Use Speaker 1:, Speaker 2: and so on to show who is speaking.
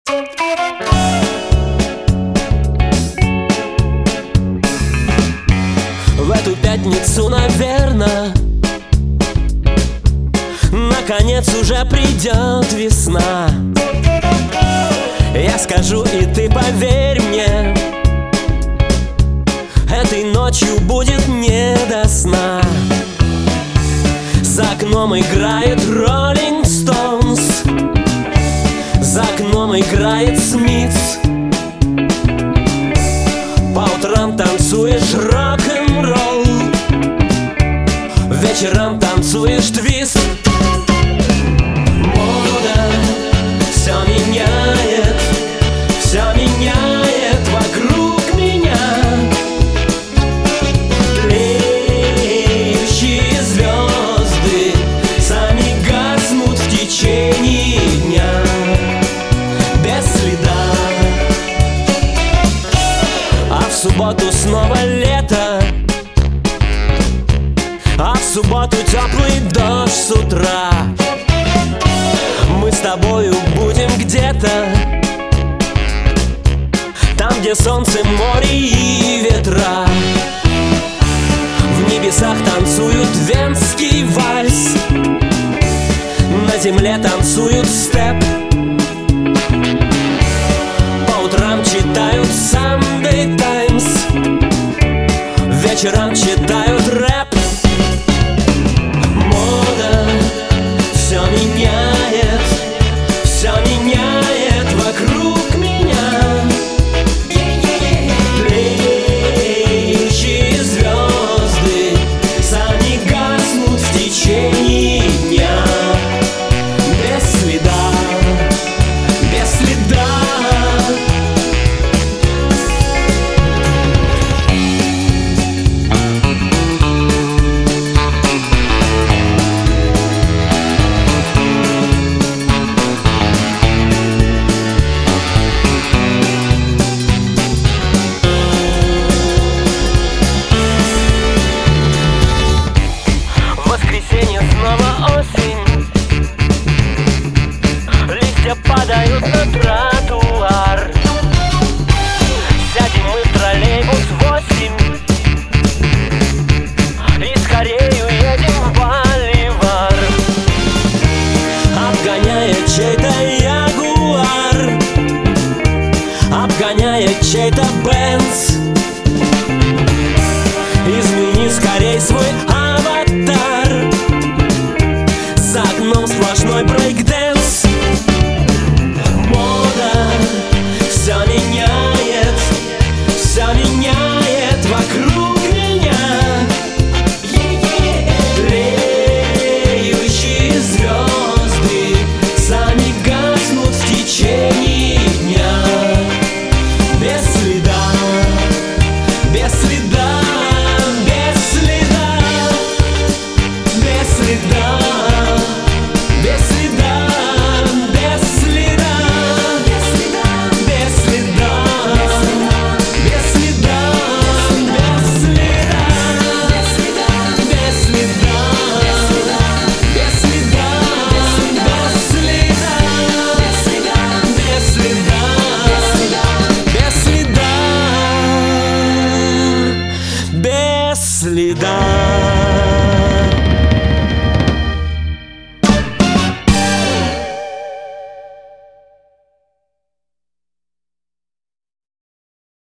Speaker 1: В эту пятницу, наверно, наконец уже придет весна. Я скажу, и ты поверь мне, этой ночью будет не до сна. За окном играет Rolling Stones, за окном играет Смитс. По утрам танцуешь рок-н-ролл, вечером танцуешь твист. Мода все меняет вокруг меня. Тлеющие звезды сами гаснут в течение дня, без следа. А в субботу снова лето, а в субботу теплый дождь с утра. Мы с тобою будем где-то там, где солнце, море и ветра. В небесах танцуют венский вальс, на земле танцуют